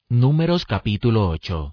Números capítulo 8.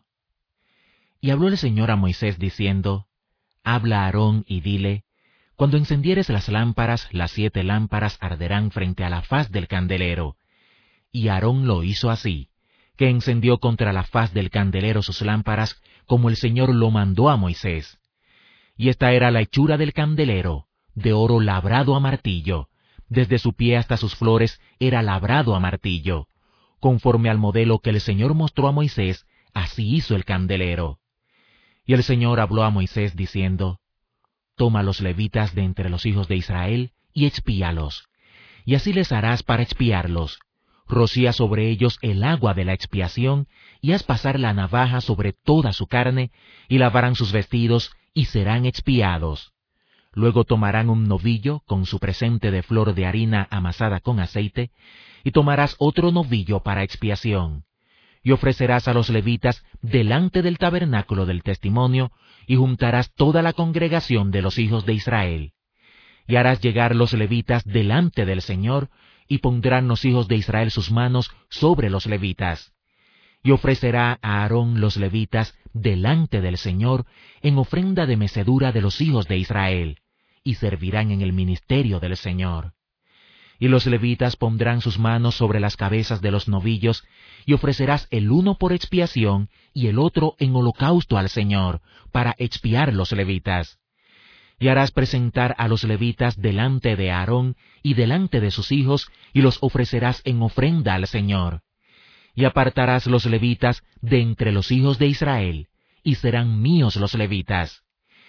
Y habló el Señor a Moisés diciendo, Habla a Aarón y dile, Cuando encendieres las lámparas, las 7 lámparas arderán frente a la faz del candelero. Y Aarón lo hizo así, que encendió contra la faz del candelero sus lámparas, como el Señor lo mandó a Moisés. Y esta era la hechura del candelero, de oro labrado a martillo, desde su pie hasta sus flores era labrado a martillo. Conforme al modelo que el Señor mostró a Moisés, así hizo el candelero. Y el Señor habló a Moisés diciendo, Toma los levitas de entre los hijos de Israel y expíalos, y así les harás para expiarlos. Rocía sobre ellos el agua de la expiación, y haz pasar la navaja sobre toda su carne, y lavarán sus vestidos, y serán expiados. Luego tomarán un novillo con su presente de flor de harina amasada con aceite, y tomarás otro novillo para expiación. Y ofrecerás a los levitas delante del tabernáculo del testimonio, y juntarás toda la congregación de los hijos de Israel. Y harás llegar los levitas delante del Señor, y pondrán los hijos de Israel sus manos sobre los levitas. Y ofrecerá a Aarón los levitas delante del Señor en ofrenda de mecedura de los hijos de Israel, y servirán en el ministerio del Señor. Y los levitas pondrán sus manos sobre las cabezas de los novillos, y ofrecerás el uno por expiación y el otro en holocausto al Señor, para expiar los levitas. Y harás presentar a los levitas delante de Aarón y delante de sus hijos, y los ofrecerás en ofrenda al Señor. Y apartarás los levitas de entre los hijos de Israel, y serán míos los levitas.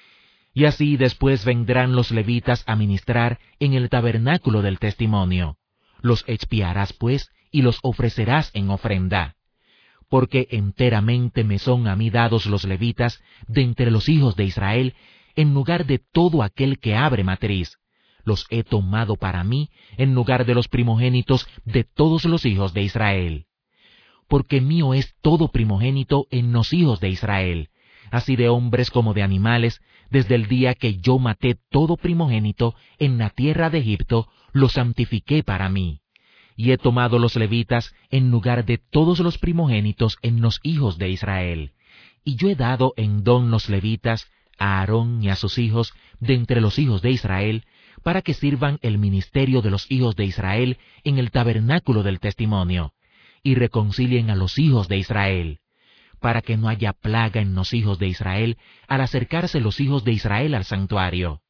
Y así después vendrán los levitas a ministrar en el tabernáculo del testimonio. Los expiarás pues, y los ofrecerás en ofrenda. Porque enteramente me son a mí dados los levitas de entre los hijos de Israel, en lugar de todo aquel que abre matriz. Los he tomado para mí, en lugar de los primogénitos de todos los hijos de Israel. Porque mío es todo primogénito en los hijos de Israel, así de hombres como de animales, desde el día que yo maté todo primogénito en la tierra de Egipto, lo santifiqué para mí. Y he tomado los levitas en lugar de todos los primogénitos en los hijos de Israel. Y yo he dado en don los levitas a Aarón y a sus hijos de entre los hijos de Israel, para que sirvan el ministerio de los hijos de Israel en el tabernáculo del testimonio, y reconcilien a los hijos de Israel, para que no haya plaga en los hijos de Israel al acercarse los hijos de Israel al santuario.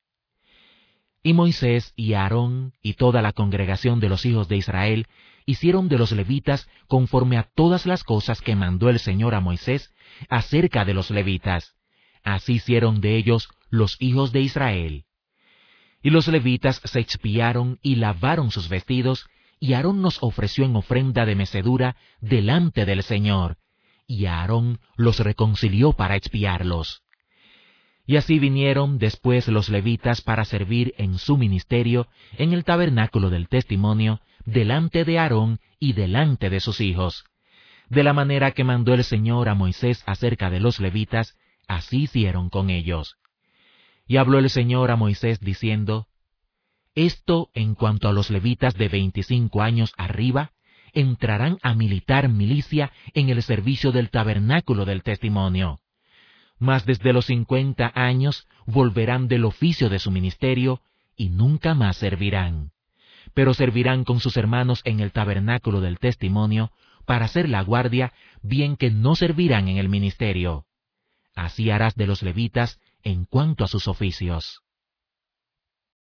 Y Moisés y Aarón y toda la congregación de los hijos de Israel hicieron de los levitas conforme a todas las cosas que mandó el Señor a Moisés acerca de los levitas. Así hicieron de ellos los hijos de Israel. Y los levitas se expiaron y lavaron sus vestidos, y Aarón nos ofreció en ofrenda de mecedura delante del Señor, y Aarón los reconcilió para expiarlos. Y así vinieron después los levitas para servir en su ministerio en el tabernáculo del testimonio, delante de Aarón y delante de sus hijos. De la manera que mandó el Señor a Moisés acerca de los levitas, así hicieron con ellos. Y habló el Señor a Moisés diciendo, Esto en cuanto a los levitas de 25 años arriba, entrarán a militar milicia en el servicio del tabernáculo del testimonio. Mas desde los 50 años volverán del oficio de su ministerio y nunca más servirán. Pero servirán con sus hermanos en el tabernáculo del testimonio para hacer la guardia, bien que no servirán en el ministerio. Así harás de los levitas en cuanto a sus oficios.